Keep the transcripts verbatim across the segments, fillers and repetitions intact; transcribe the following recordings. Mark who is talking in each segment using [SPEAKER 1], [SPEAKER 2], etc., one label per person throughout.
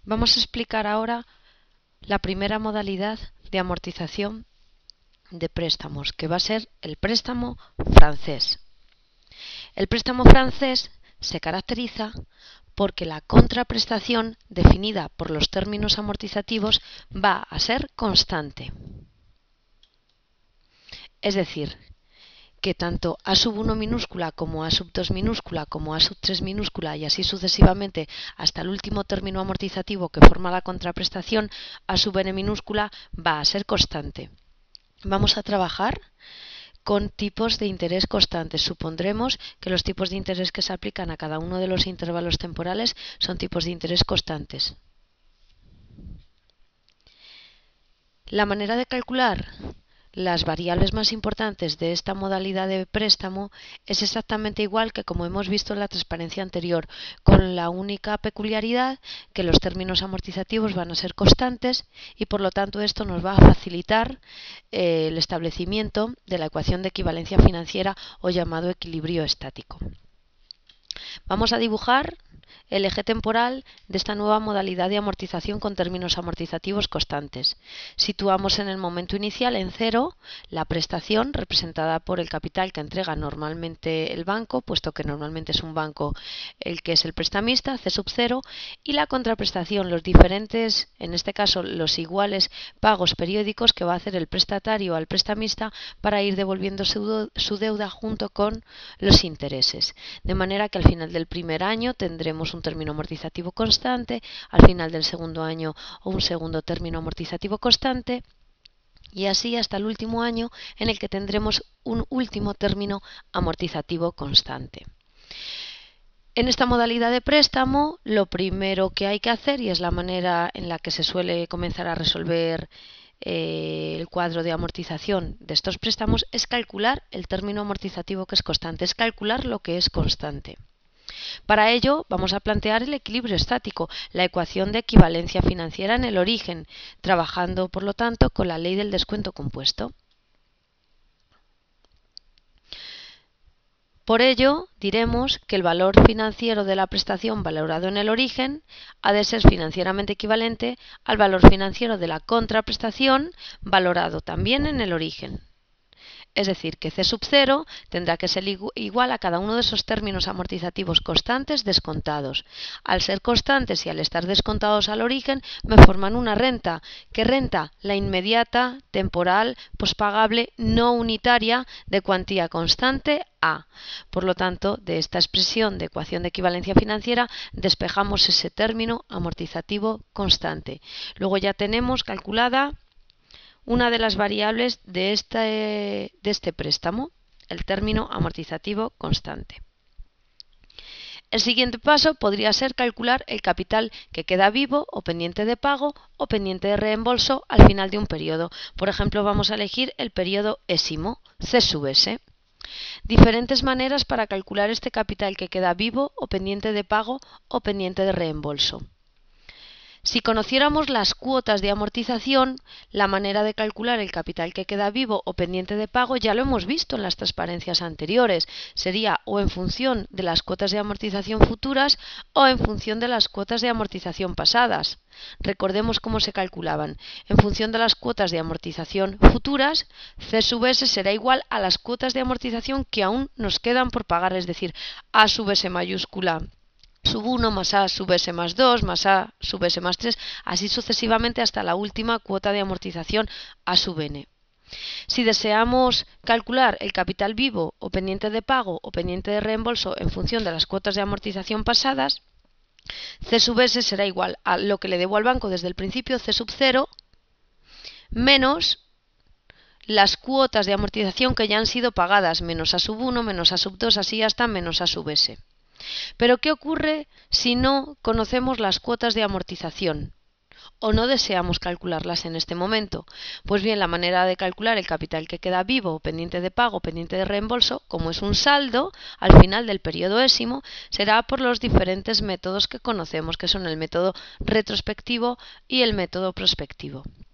[SPEAKER 1] Vamos a explicar ahora la primera modalidad de amortización de préstamos, que va a ser el préstamo francés. El préstamo francés se caracteriza porque la contraprestación definida por los términos amortizativos va a ser constante. Es decir, que tanto A sub uno minúscula como A sub dos minúscula como A sub tres minúscula y así sucesivamente hasta el último término amortizativo que forma la contraprestación, A sub n minúscula va a ser constante. Vamos a trabajar con tipos de interés constantes. Supondremos que los tipos de interés que se aplican a cada uno de los intervalos temporales son tipos de interés constantes. La manera de calcular las variables más importantes de esta modalidad de préstamo es exactamente igual que como hemos visto en la transparencia anterior, con la única peculiaridad que los términos amortizativos van a ser constantes y por lo tanto esto nos va a facilitar eh, el establecimiento de la ecuación de equivalencia financiera o llamado equilibrio estático. Vamos a dibujar el eje temporal de esta nueva modalidad de amortización con términos amortizativos constantes. Situamos en el momento inicial en cero la prestación representada por el capital que entrega normalmente el banco, puesto que normalmente es un banco el que es el prestamista, C sub cero, y la contraprestación, los diferentes, en este caso los iguales pagos periódicos que va a hacer el prestatario al prestamista para ir devolviendo su, su deuda junto con los intereses. De manera que al final del primer año tendremos un término amortizativo constante, al final del segundo año un segundo término amortizativo constante y así hasta el último año en el que tendremos un último término amortizativo constante. En esta modalidad de préstamo, lo primero que hay que hacer, y es la manera en la que se suele comenzar a resolver eh, el cuadro de amortización de estos préstamos, es calcular el término amortizativo que es constante, es calcular lo que es constante. Para ello vamos a plantear el equilibrio estático, la ecuación de equivalencia financiera en el origen, trabajando por lo tanto con la ley del descuento compuesto. Por ello diremos que el valor financiero de la prestación valorado en el origen ha de ser financieramente equivalente al valor financiero de la contraprestación valorado también en el origen. Es decir, que C sub cero tendrá que ser igual a cada uno de esos términos amortizativos constantes descontados. Al ser constantes y al estar descontados al origen, me forman una renta. ¿Qué renta? La inmediata, temporal, pospagable, no unitaria de cuantía constante A. Por lo tanto, de esta expresión de ecuación de equivalencia financiera despejamos ese término amortizativo constante. Luego ya tenemos calculada una de las variables de este, de este préstamo, el término amortizativo constante. El siguiente paso podría ser calcular el capital que queda vivo o pendiente de pago o pendiente de reembolso al final de un periodo. Por ejemplo, vamos a elegir el periodo ésimo, C sub S. Diferentes maneras para calcular este capital que queda vivo o pendiente de pago o pendiente de reembolso. Si conociéramos las cuotas de amortización, la manera de calcular el capital que queda vivo o pendiente de pago ya lo hemos visto en las transparencias anteriores. Sería o en función de las cuotas de amortización futuras o en función de las cuotas de amortización pasadas. Recordemos cómo se calculaban. En función de las cuotas de amortización futuras, C sub S será igual a las cuotas de amortización que aún nos quedan por pagar, es decir, A sub S mayúscula sub uno más A sub S más dos más A sub S más tres, así sucesivamente hasta la última cuota de amortización A sub N. Si deseamos calcular el capital vivo o pendiente de pago o pendiente de reembolso en función de las cuotas de amortización pasadas, C sub S será igual a lo que le debo al banco desde el principio, C sub cero, menos las cuotas de amortización que ya han sido pagadas, menos A sub uno, menos A sub dos, así hasta menos A sub S. Pero ¿qué ocurre si no conocemos las cuotas de amortización o no deseamos calcularlas en este momento? Pues bien, la manera de calcular el capital que queda vivo, pendiente de pago, pendiente de reembolso, como es un saldo al final del periodo ésimo, será por los diferentes métodos que conocemos, que son el método retrospectivo y el método prospectivo.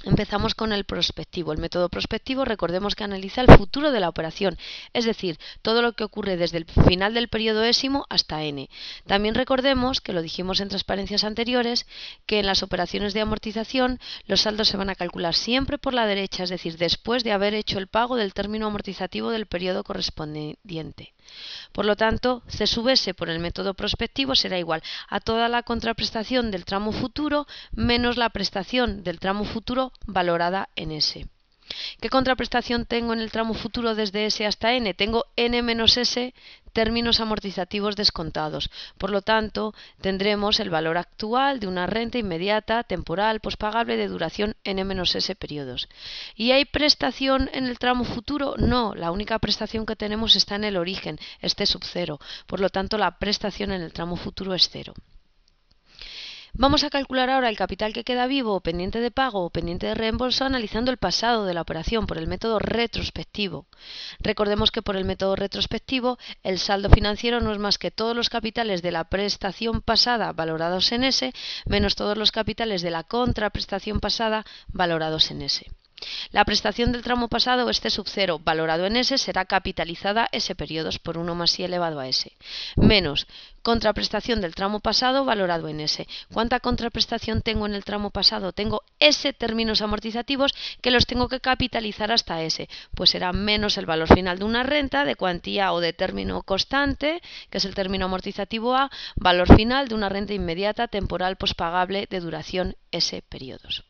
[SPEAKER 1] Empezamos con el prospectivo. El método prospectivo, recordemos que analiza el futuro de la operación, es decir, todo lo que ocurre desde el final del periodo ésimo hasta n. También recordemos, que lo dijimos en transparencias anteriores, que en las operaciones de amortización los saldos se van a calcular siempre por la derecha, es decir, después de haber hecho el pago del término amortizativo del periodo correspondiente. Por lo tanto, C sub S por el método prospectivo será igual a toda la contraprestación del tramo futuro menos la prestación del tramo futuro valorada en S. ¿Qué contraprestación tengo en el tramo futuro desde S hasta N? Tengo N menos S términos amortizativos descontados. Por lo tanto, tendremos el valor actual de una renta inmediata, temporal, pospagable de duración N menos S periodos. ¿Y hay prestación en el tramo futuro? No, la única prestación que tenemos está en el origen, este sub cero. Por lo tanto, la prestación en el tramo futuro es cero. Vamos a calcular ahora el capital que queda vivo, o pendiente de pago o pendiente de reembolso, analizando el pasado de la operación por el método retrospectivo. Recordemos que por el método retrospectivo el saldo financiero no es más que todos los capitales de la prestación pasada valorados en S menos todos los capitales de la contraprestación pasada valorados en S. La prestación del tramo pasado, este sub cero, valorado en S, será capitalizada S periodos por uno más I elevado a S, menos contraprestación del tramo pasado valorado en S. ¿Cuánta contraprestación tengo en el tramo pasado? Tengo S términos amortizativos que los tengo que capitalizar hasta S, pues será menos el valor final de una renta de cuantía o de término constante, que es el término amortizativo A, valor final de una renta inmediata, temporal, pospagable de duración S periodos.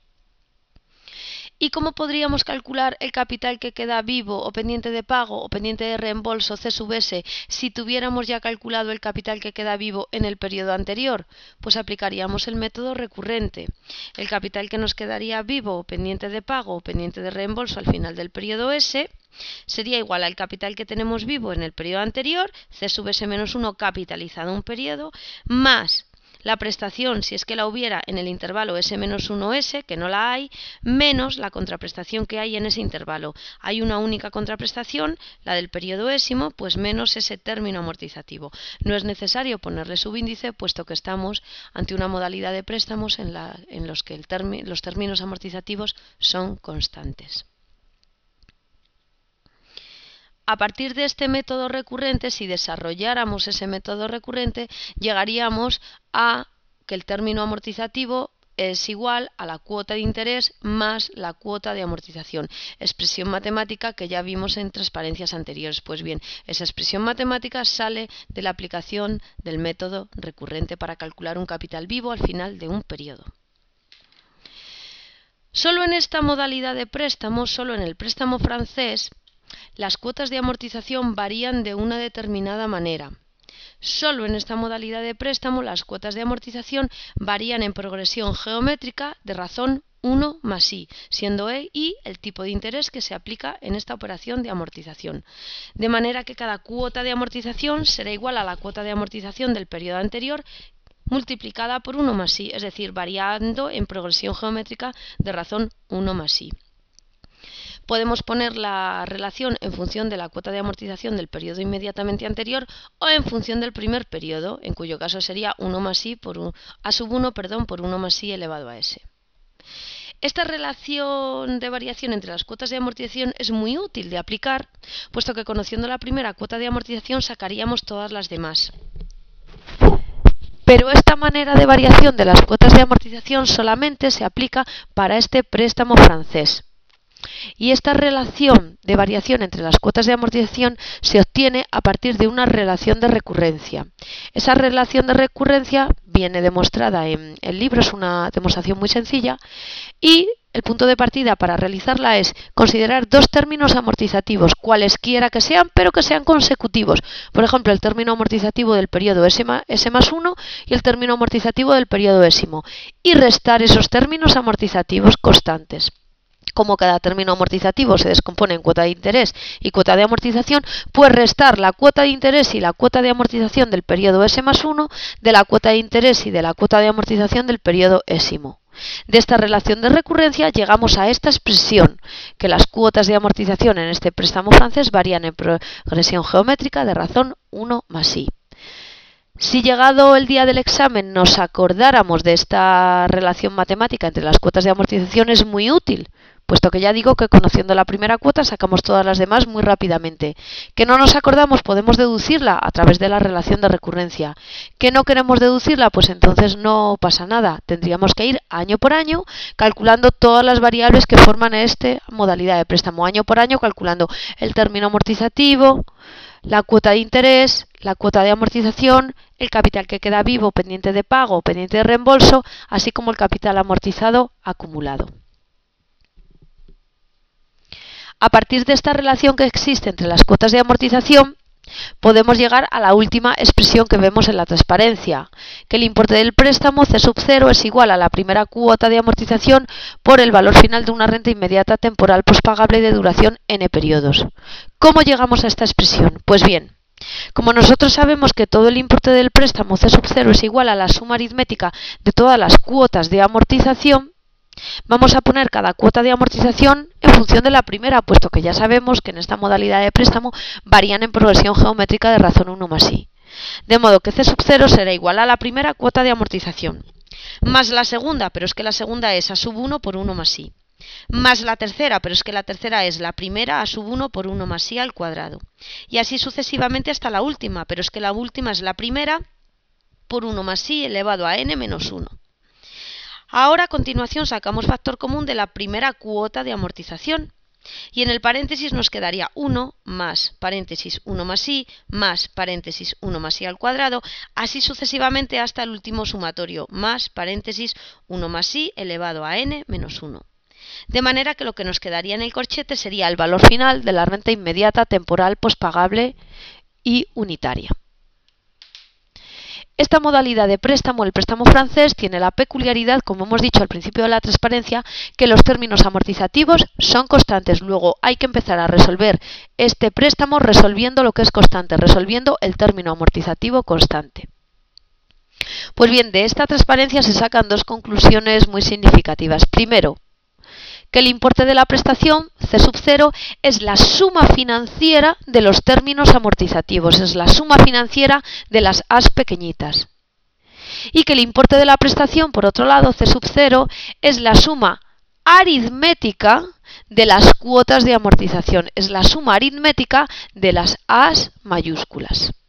[SPEAKER 1] ¿Y cómo podríamos calcular el capital que queda vivo o pendiente de pago o pendiente de reembolso C sub S si tuviéramos ya calculado el capital que queda vivo en el periodo anterior? Pues aplicaríamos el método recurrente. El capital que nos quedaría vivo o pendiente de pago o pendiente de reembolso al final del periodo S sería igual al capital que tenemos vivo en el periodo anterior, C sub S menos uno capitalizado un periodo, más la prestación, si es que la hubiera, en el intervalo S menos uno S, que no la hay, menos la contraprestación que hay en ese intervalo. Hay una única contraprestación, la del periodo ésimo, pues menos ese término amortizativo. No es necesario ponerle subíndice, puesto que estamos ante una modalidad de préstamos en, la, en los que el termi, los términos amortizativos son constantes. A partir de este método recurrente, si desarrolláramos ese método recurrente, llegaríamos a que el término amortizativo es igual a la cuota de interés más la cuota de amortización. Expresión matemática que ya vimos en transparencias anteriores. Pues bien, esa expresión matemática sale de la aplicación del método recurrente para calcular un capital vivo al final de un periodo. Solo en esta modalidad de préstamo, solo en el préstamo francés, las cuotas de amortización varían de una determinada manera. Solo en esta modalidad de préstamo las cuotas de amortización varían en progresión geométrica de razón uno más I, siendo I el tipo de interés que se aplica en esta operación de amortización. De manera que cada cuota de amortización será igual a la cuota de amortización del periodo anterior multiplicada por uno más I, es decir, variando en progresión geométrica de razón uno más I. Podemos poner la relación en función de la cuota de amortización del periodo inmediatamente anterior o en función del primer periodo, en cuyo caso sería uno más I por un, A sub uno perdón, por uno más I elevado a S. Esta relación de variación entre las cuotas de amortización es muy útil de aplicar, puesto que conociendo la primera cuota de amortización sacaríamos todas las demás. Pero esta manera de variación de las cuotas de amortización solamente se aplica para este préstamo francés. Y esta relación de variación entre las cuotas de amortización se obtiene a partir de una relación de recurrencia. Esa relación de recurrencia viene demostrada en el libro, es una demostración muy sencilla, y el punto de partida para realizarla es considerar dos términos amortizativos, cualesquiera que sean, pero que sean consecutivos. Por ejemplo, el término amortizativo del periodo S más uno y el término amortizativo del periodo ésimo, y restar esos términos amortizativos constantes. Como cada término amortizativo se descompone en cuota de interés y cuota de amortización, pues restar la cuota de interés y la cuota de amortización del periodo S más uno de la cuota de interés y de la cuota de amortización del periodo ésimo. De esta relación de recurrencia llegamos a esta expresión, que las cuotas de amortización en este préstamo francés varían en progresión geométrica de razón uno más I. Si llegado el día del examen nos acordáramos de esta relación matemática entre las cuotas de amortización, es muy útil, puesto que ya digo que conociendo la primera cuota sacamos todas las demás muy rápidamente. Que no nos acordamos, podemos deducirla a través de la relación de recurrencia. Que no queremos deducirla, pues entonces no pasa nada. Tendríamos que ir año por año calculando todas las variables que forman esta modalidad de préstamo. Año por año calculando el término amortizativo, la cuota de interés, la cuota de amortización, el capital que queda vivo pendiente de pago o pendiente de reembolso, así como el capital amortizado acumulado. A partir de esta relación que existe entre las cuotas de amortización, podemos llegar a la última expresión que vemos en la transparencia, que el importe del préstamo C sub cero es igual a la primera cuota de amortización por el valor final de una renta inmediata temporal pospagable de duración n periodos. ¿Cómo llegamos a esta expresión? Pues bien, como nosotros sabemos que todo el importe del préstamo C sub cero es igual a la suma aritmética de todas las cuotas de amortización, vamos a poner cada cuota de amortización en función de la primera, puesto que ya sabemos que en esta modalidad de préstamo varían en progresión geométrica de razón uno más i. De modo que C sub cero será igual a la primera cuota de amortización, más la segunda, pero es que la segunda es a sub uno por uno más i, más la tercera, pero es que la tercera es la primera a sub uno por uno más i al cuadrado, y así sucesivamente hasta la última, pero es que la última es la primera por uno más i elevado a n menos uno. Ahora a continuación sacamos factor común de la primera cuota de amortización y en el paréntesis nos quedaría uno más paréntesis uno más i más paréntesis uno más i al cuadrado, así sucesivamente hasta el último sumatorio más paréntesis uno más i elevado a n menos uno. De manera que lo que nos quedaría en el corchete sería el valor final de la renta inmediata temporal pospagable y unitaria. Esta modalidad de préstamo, el préstamo francés, tiene la peculiaridad, como hemos dicho al principio de la transparencia, que los términos amortizativos son constantes. Luego hay que empezar a resolver este préstamo resolviendo lo que es constante, resolviendo el término amortizativo constante. Pues bien, de esta transparencia se sacan dos conclusiones muy significativas. Primero, que el importe de la prestación, C sub cero, es la suma financiera de los términos amortizativos, es la suma financiera de las A's pequeñitas. Y que el importe de la prestación, por otro lado, C sub cero, es la suma aritmética de las cuotas de amortización, es la suma aritmética de las A's mayúsculas.